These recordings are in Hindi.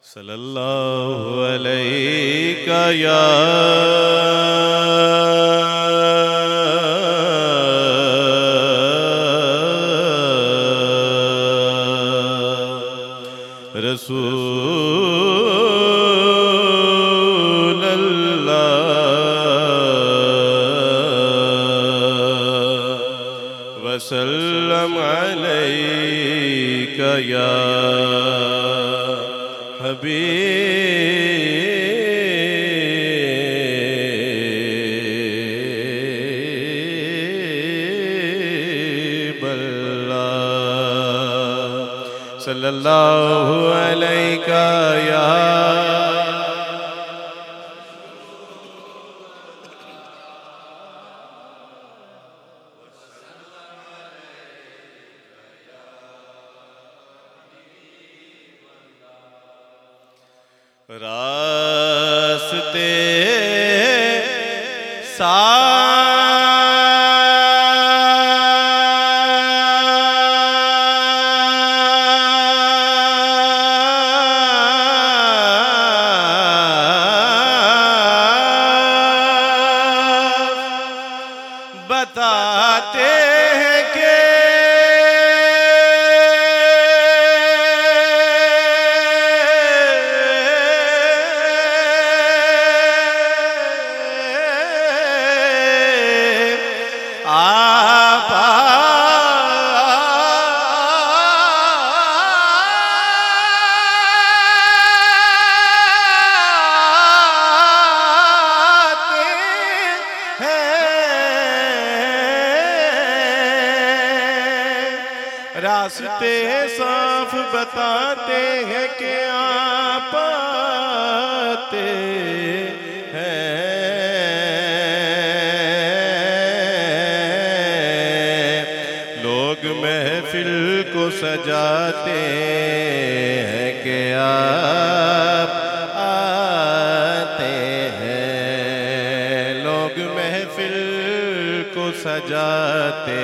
सल्लल्लाहु अलैका या रसूल अल्लाह वसल्लम अलैका या हबीब अल्लाह सल्लल्लाहु अलैका या रास्ते बताते हैं कि आप आते हैं रास्ते साफ बताते हैं कि आप आते महफिल को सजाते हैं कि आप आते हैं लोग महफिल को सजाते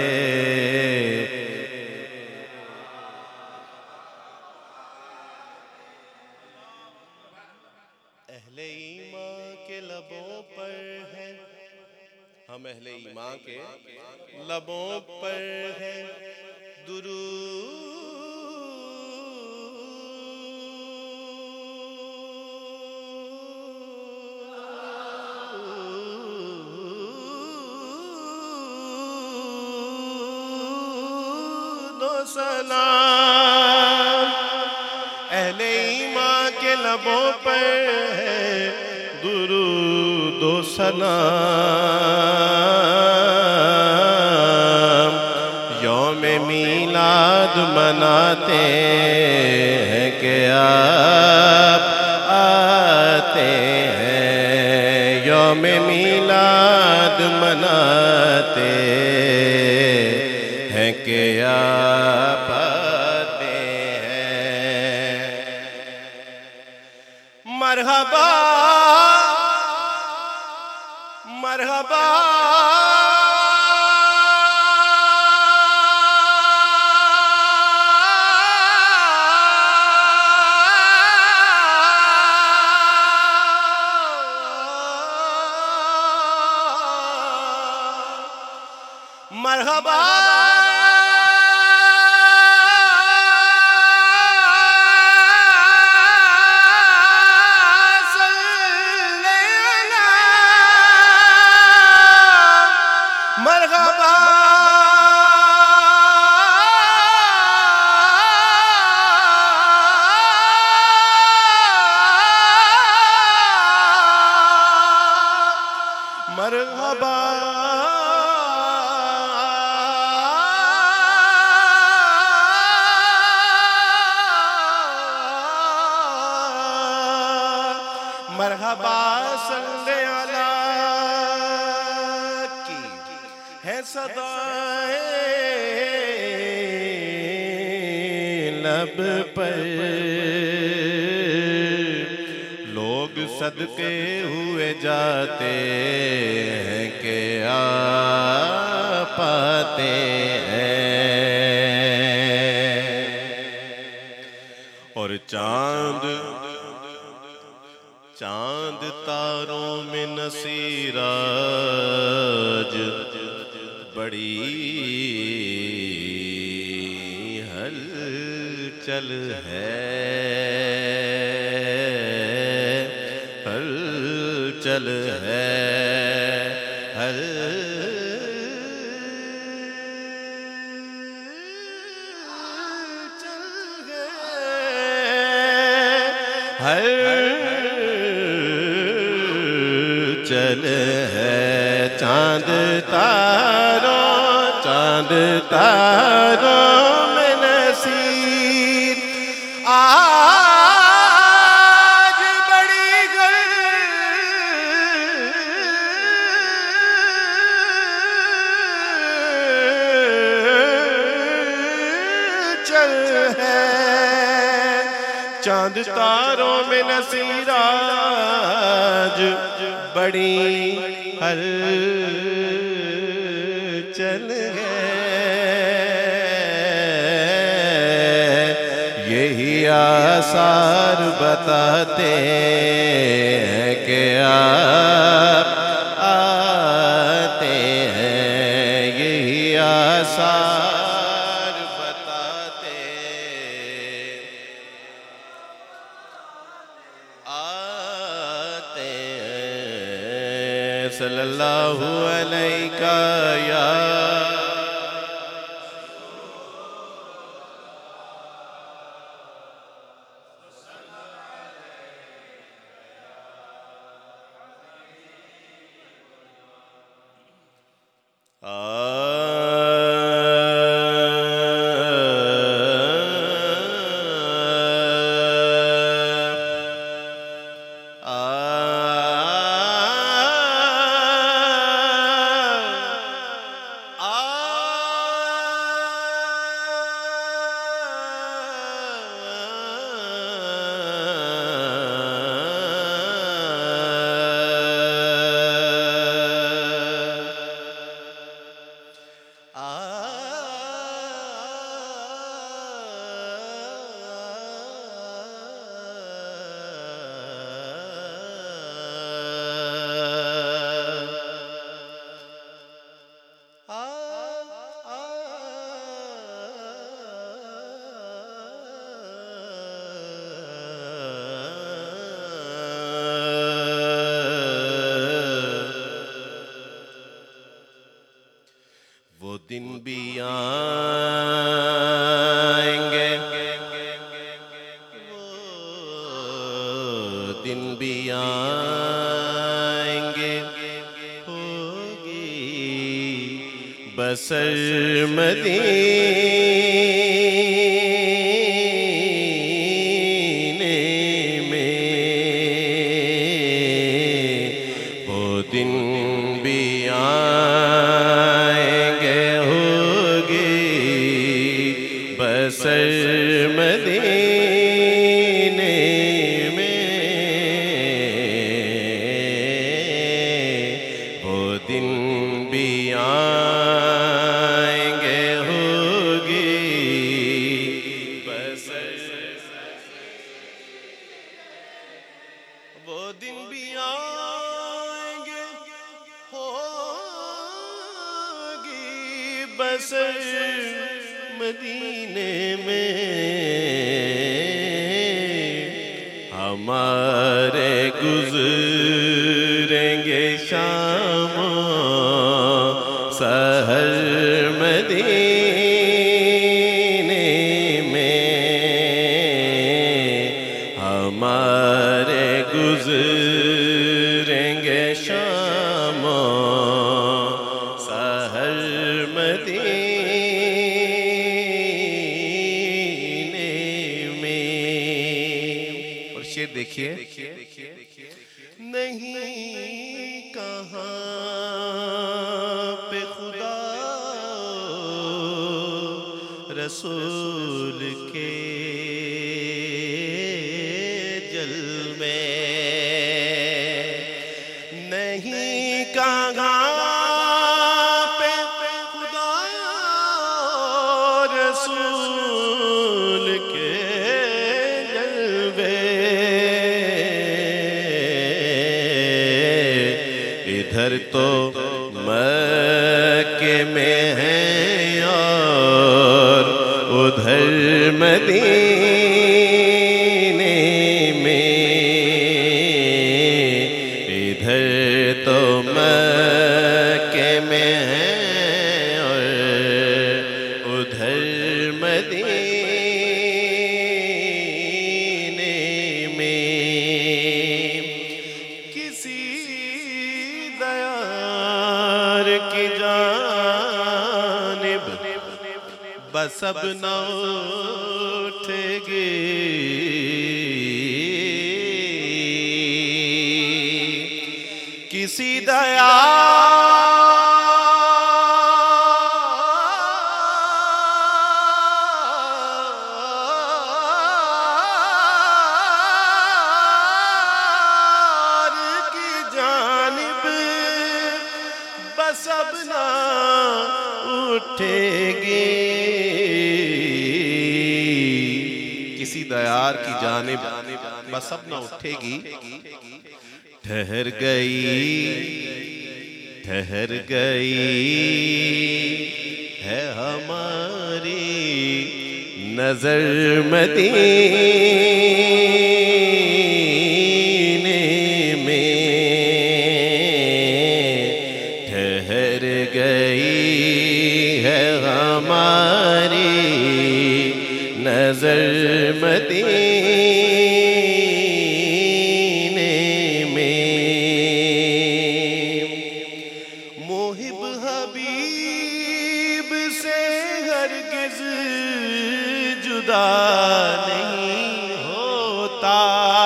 अहले ईमान के लबों पर है हम अहले ईमान के लबों पर है दुरूद व सलाम अहले ईमान के लबों पर है दुरूद व सलाम यौम मीलाद मनाते हैं कि आप आते हैं यौम मीलाद मनाते हैं कि आप आते हैं मरहबा मरहबा मरहबा सल्ले अला मरहबा मरहबा मरहबा सल्ले अला की है सदाएं लब पर लोग सदके हुए जाते हैं कि आप आते हैं और चांद चांद तारों में नसीराज बड़ी हलचल है, हलचल है, हलचल है। चांद तारों में नसीर आज बड़ी हलचल है। चांद तारों में नसीर आज बड़ी हलचल है। यही आसार बताते हैं कि आप आते हैं। यही आसार बताते आते हैं। सल्लल्लाहु अलैका या दिन भी आएंगे, वो दिन भी आएंगे, होगी बसर मदीने में। वो दिन भी बसर मदीने में। वो दिन भी आएंगे, होगी बसर। वो दिन भी आएंगे, होगी बसर मदीने में। हमारे गुज़रेंगे शाम सहर मदीने में। हमारे गुज़रेंगे शाम सहर मदीने। देखिए नहीं कहाँ पे खुदा रसूल के जलवे, नहीं कहाँ पे खुदा रसूल के जलवे। इधर तो मक्के में है और उधर मदीने में। इधर तो मक्के में है और उधर मदीने में। किसी दयार की जानिब बस अब न उठेगी। किसी दयार की जानिब बस अब न उठेगी। किसी दयार की जानिब बस अब न उठेगी। ठहर गई है हमारी नजर मदीने में। ठहर गई है हमारी नजर मदीने में। मोहिब हबीब से हरगिज़ जुदा नहीं होता।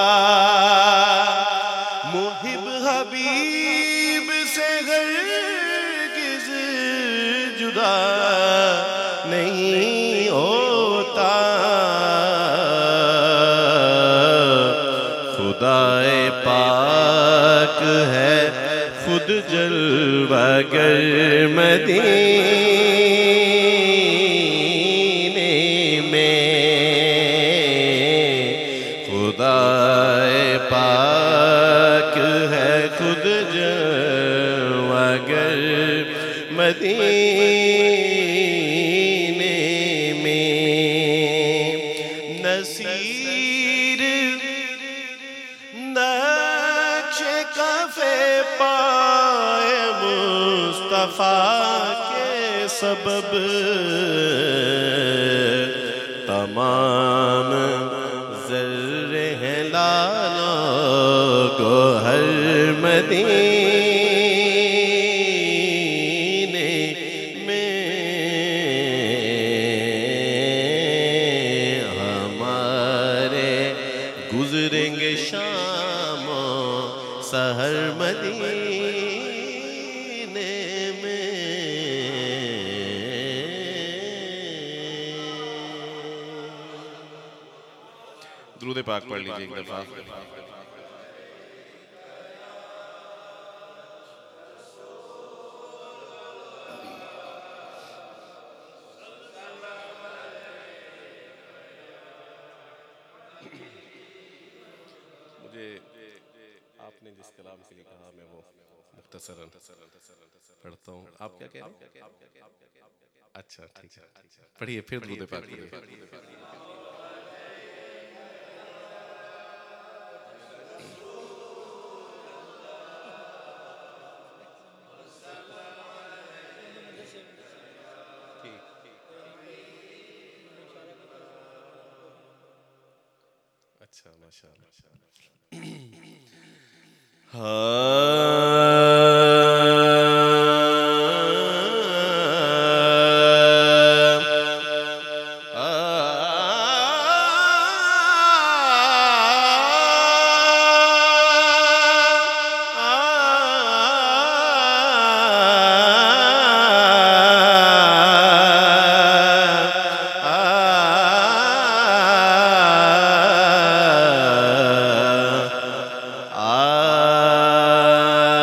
मोहिब हबीब से हरगिज़ जुदा नहीं होता। खुदाए पाक है खुद जलवागर मदीने में। खुदाए पाक है खुद जलवागर मदीने में। नसीर नक्शे कफ़े पाए मुस्तफ़ा के सबब तमाम ज़र्रे हैं लालो को हर मदीने में। हमारे गुज़रेंगे शामो सहर मदीने में। दुरूद पाक पढ़ लीजिए एक दफा। मुझे आपने जिस कलाम के लिए कहा मैं वो मुख्तसरन पढ़ता हूँ। आप क्या कह रहे हैं? अच्छा ठीक है, पढ़िए फिर दुरूद पाक पढ़िए। अच्छा माशाअल्लाह।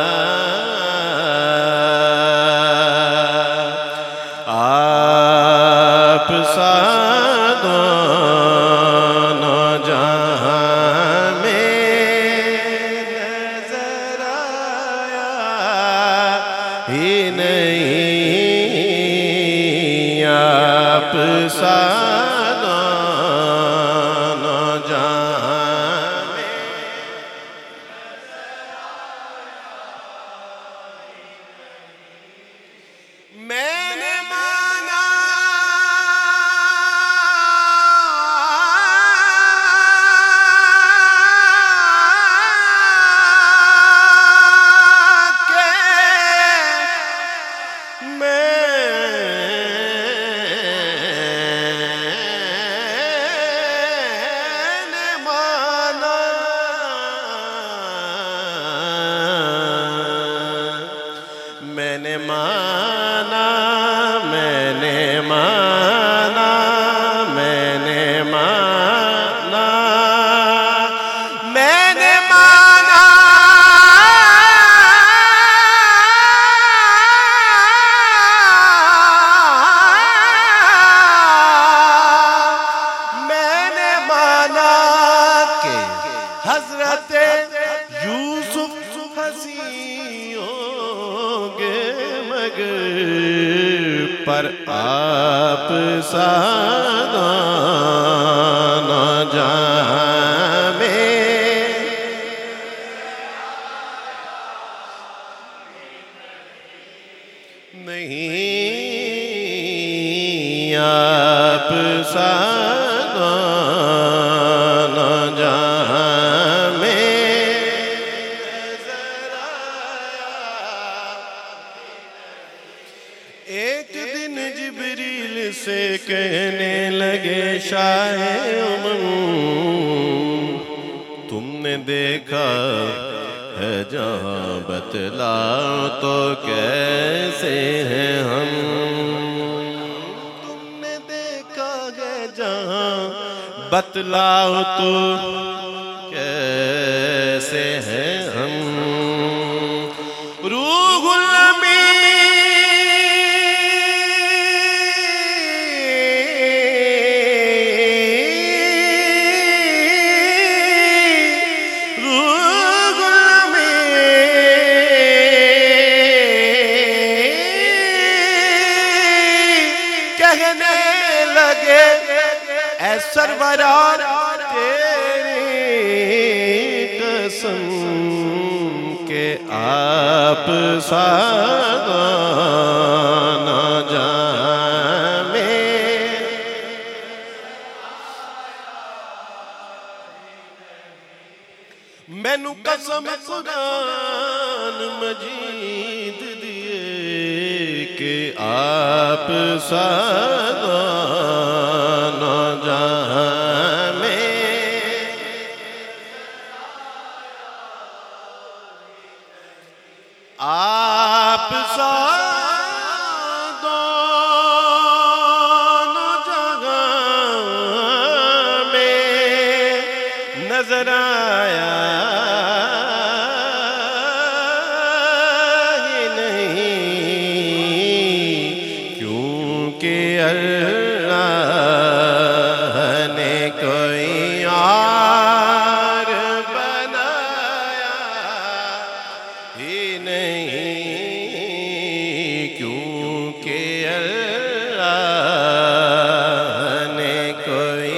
आप सा न जाने। मैंने माना मैंने माना मैंने माना मैंने माना मैंने माना मैंने माना कि हजरत यूसुफ पर आप सा न जामे। नहीं आप सा न जामे। एक दिन जिब्रील से कहने लगे शाहे उमम, तुमने देखा है जहाँ बतलाओ तो कैसे हैं हम। तुमने देखा है जहाँ बतलाओ तो कैसे हैं हम। रूहुल कहने लगे ऐ सरवरा तेरी कसम के आप सा न जामे। मैनू कसम कुरान मजीद दिए कि आप सा न जामे। आप सा दोनों जगह में नजर आया ही नहीं, क्योंकि अल्लाह ने कोई और बनाया ही नहीं, क्योंकि अल्लाह ने कोई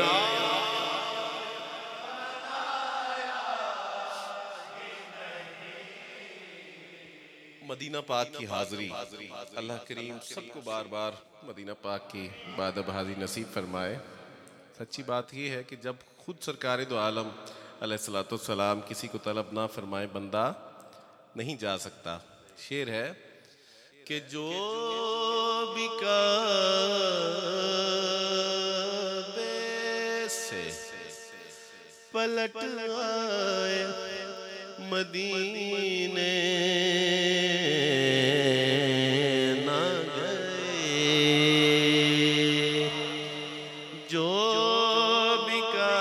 मदीना पाक की हाज़री। अल्लाह करीम सबको बार बार मदीना पाक की बादब हाज़री नसीब फरमाए। सच्ची बात ये है कि जब खुद सरकार दो आलम अलैहिस्सलाम किसी को तलब ना फरमाए बंदा नहीं जा सकता। शेर है कि जो भी काबे से पलट आए मदीने ना गए, जो भी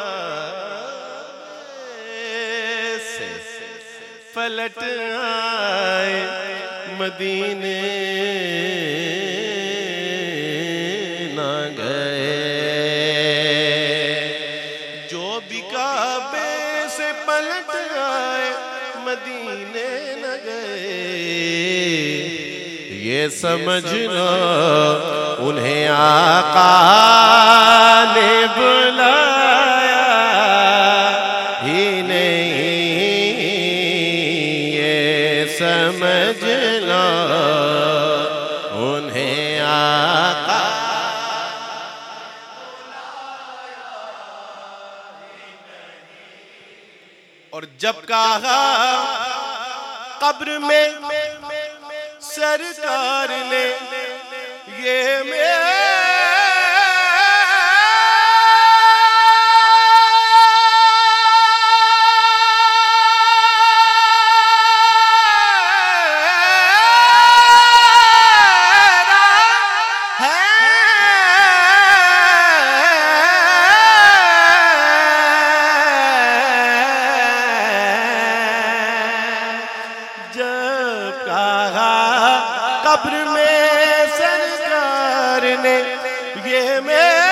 काबे से पलट आए मदीने ना गए, जो भी काबे से पलट आए मदीने न गए, ये समझना उन्हें आका ने बुलाया ही नहीं, ये समझना उन्हें आका। और जब कहा कब्र में सरकार ने ये मेरा कब्र में सरकार ने ये मेरा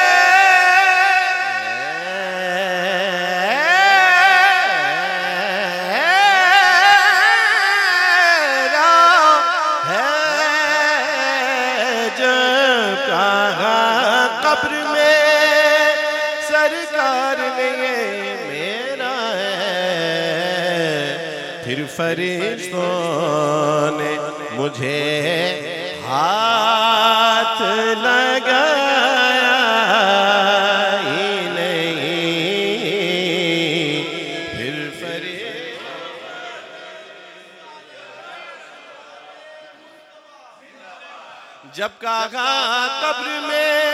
है, जब कहा कब्र में सरकार ने ये मेरा है, फिर फरिश्तों ने मुझे हाथ लगाया ही नहीं, फिर जब कहा कब्र में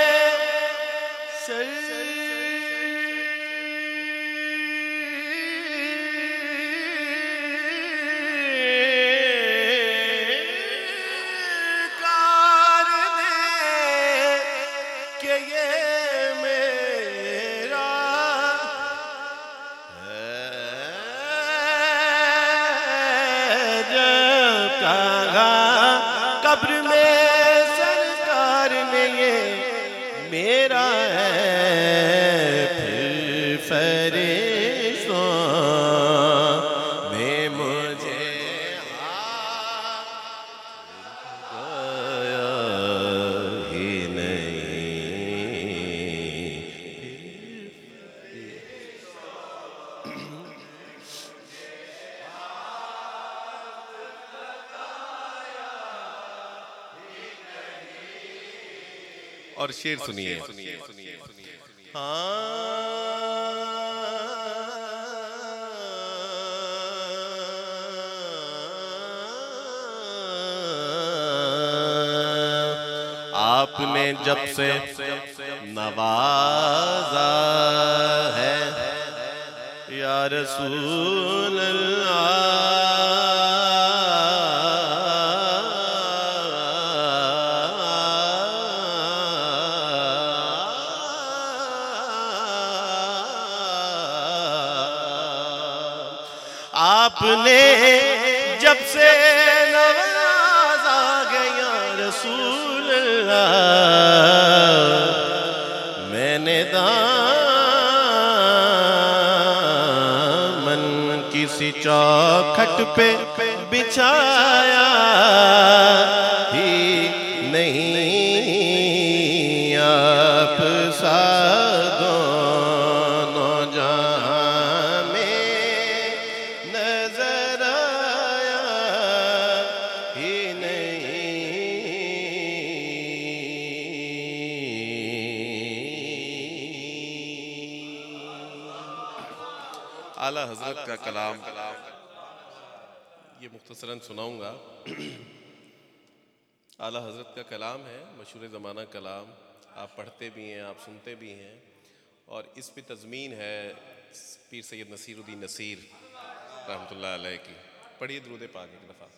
कब्र में सरकार ने ये मेरा है, फिर फरिश्तों ने मुझे गया ही नहीं। और शेर सुनिए। आपने जब से नवाजा है या रसूल अल्लाह, आपने जब से नवाजा गया रसूल अल्लाह, मैंने दामन किसी चौखट पे बिछाया ही नहीं, आप सा दोनों जहां में नजर आया ही नहीं। आला हजरत का कलाम ये मुख्तसरन सुनाऊंगा। आला हजरत का कलाम है, मशहूर ज़माना कलाम, आप पढ़ते भी हैं, आप सुनते भी हैं। और इस पे तज़मीन है पीर सैयद नसीरुद्दीन नसीर रहमतुल्लाह अलैह की। पढ़िए दुरूद पाक एक दफ़ा।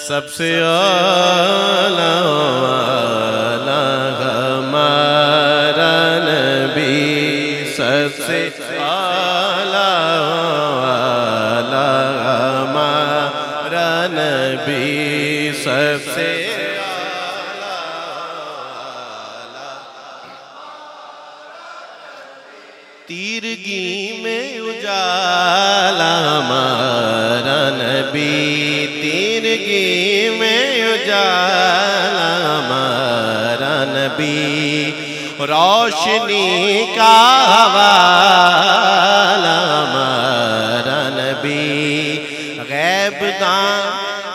सबसे आला वाला हमारा नबी, सबसे आला वाला हमारा नबी, सबसे आला वाला। तीरगी में उजाला हमारा नबी, तीरगी में उजाला हमारा नबी, रोशनी का हवाला हमारा नबी, गैबदां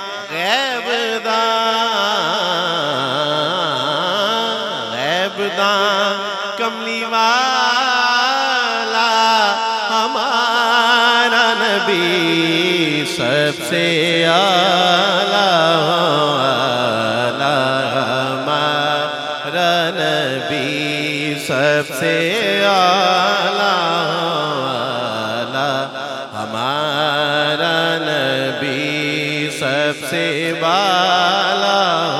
कमली वाला हमारा नबी, सबसे आला वाला हमारा नबी, सबसे आला वाला हमारा नबी, सबसे वाला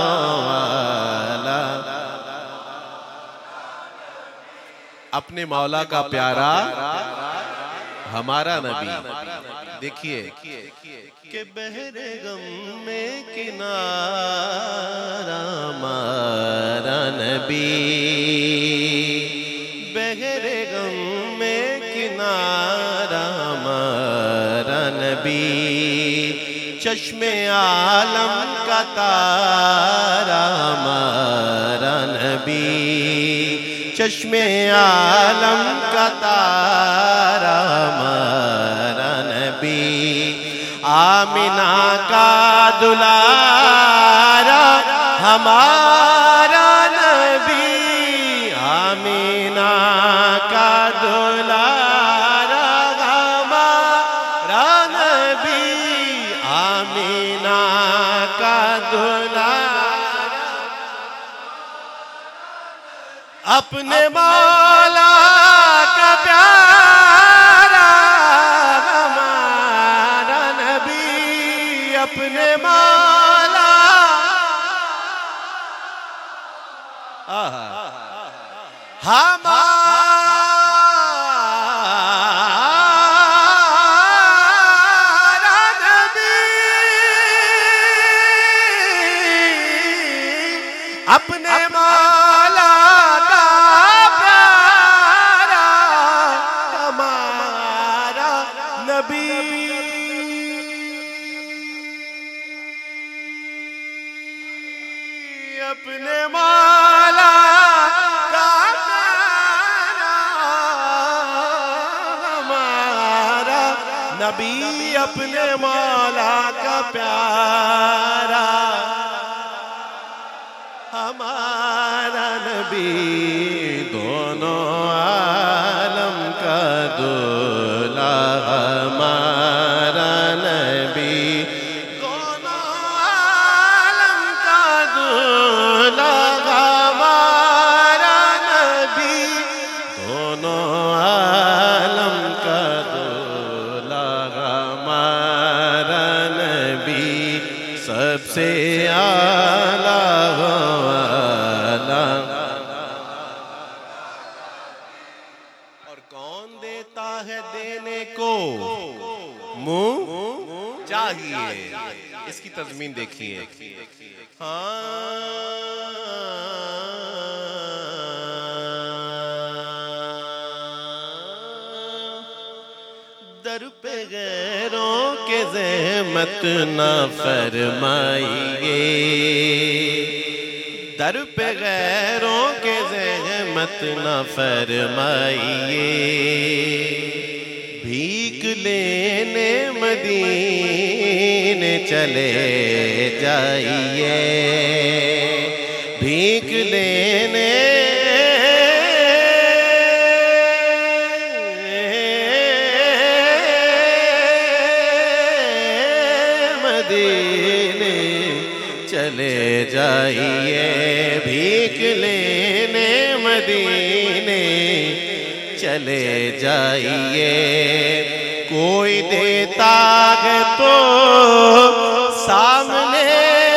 वाला। अपने मौला का प्यारा हमारा नबी, देखिए कि बहरे गम में किनारा हमारा नबी, बहरे गम में किनारा हमारा नबी, चश्मे आलम का तारा हमारा नबी, चश्मे आलम का तारा हमारा नबी, आमिना का दुलारा हमारा नबी, आमिना का दुलारा हमारा नबी, आमिना का दुलारा, अपने मौला का प्यारा हमारा नबी, अपने मौला हमारा नबी, अपने मौला का प्यारा हमारा नबी, अपने मौला का प्यारा हमारा नबी, अपने मौला का प्यारा हमारा नबी, दोनों आलम का दूल्हा हमारा नबी, दोनों आलम का दूल्हा हमारा नबी, दोनों आलम का दूल्हा हमारा नबी, सबसे आला वाला। और कौन देता है देने को मुंह चाहिए, इसकी तज़मीन देखिए। दर पे गैरों के ज़हमत ना फरमाइए, दर पे गैरों के ज़हमत ना फरमाइए, भीख लेने मदीने चले जाइए, भीख लेने मदीने चले जाइए, भीख लेने मदीने चले जाइए, कोई देता है तो सामने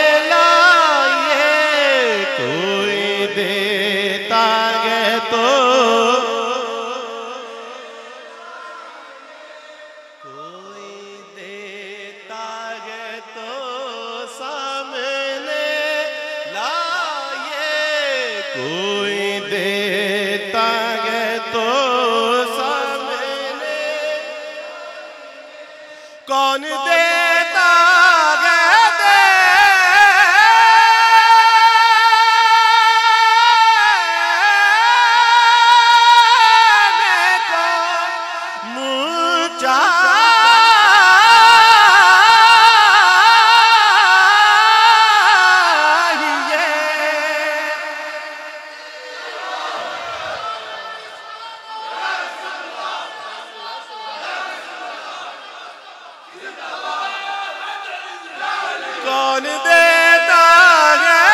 कौन देता है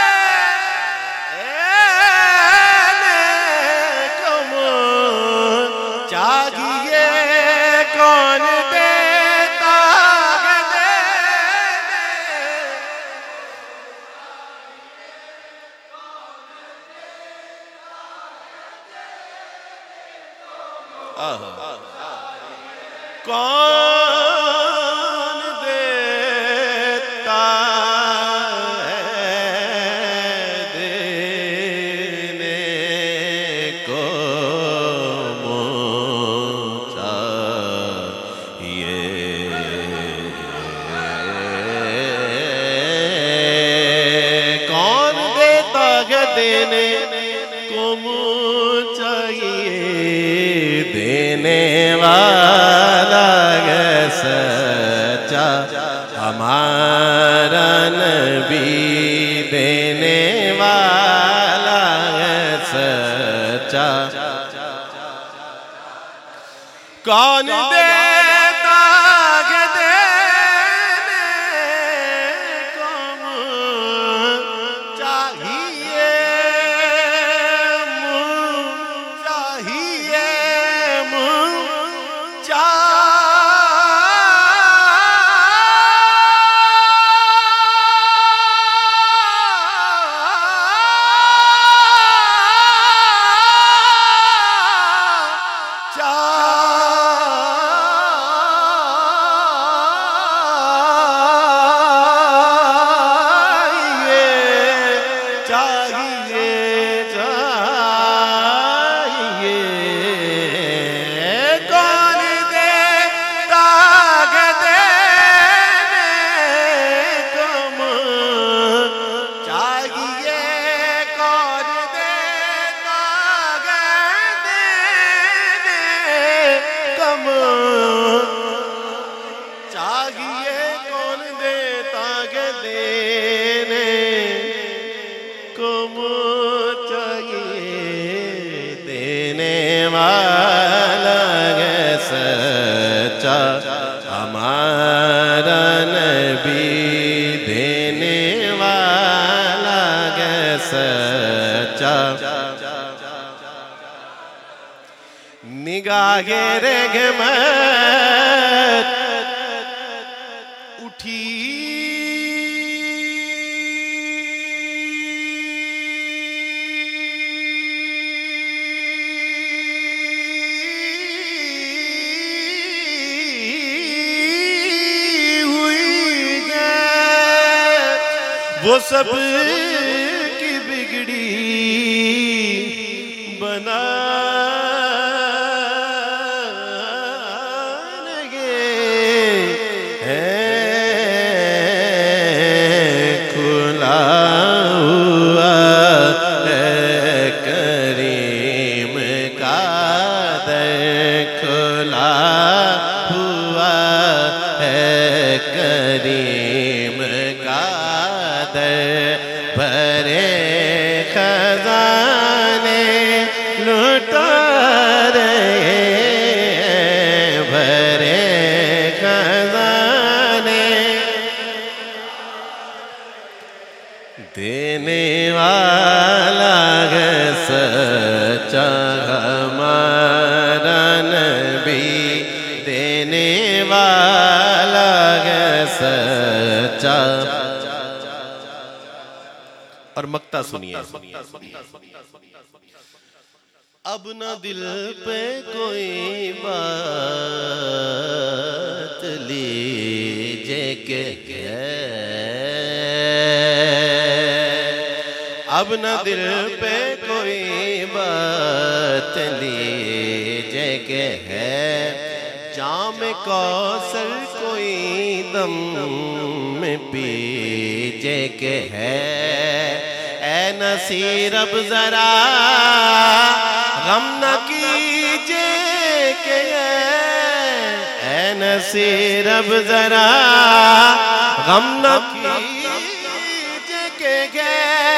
देने को मुझ चाहिए, कौन देता है देने। कौन देता है देने को मुझ चाहिए, कौन देता है देने को मुझ चाहिए, देने वाला है सच्चा हमारा नबी, देने वाला है सच्चा। कौन देता है देने को मुझ चाहिए, मुझ चाहिए, मुझ चाहिए, कौन देता है देने को मुझ चाहिए, देने वाला है सच्चा हमारा नबी, देने वाला है सच्चा। निगाहे रहमत उठी हुई है, वो सब की बिगड़ी बना करीम का दर भरे खजाने लुटा रहे, भरे खजाने देने वाला है सच्चा हमारा नबी, देने वाला है सच्चा। और मक्ता सुनिए, अब न दिल पे कोई बात लीजिए के, अब न दिल पे कोई बात लीजिए के है, जाम कौसर कोई दम में पीजे के है। ऐ नसीर अब जरा गम न कीजिए के, ऐ नसीर अब जरा गम न कीजिए के,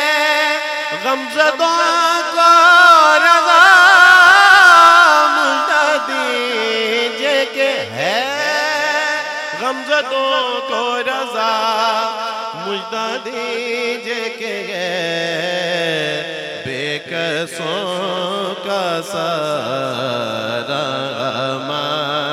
गमज़दों को रज़ा मुझे दीजिए के है, गमज़दों को रज़ा मुझदा दीजिए के बेकसों का सारा अमान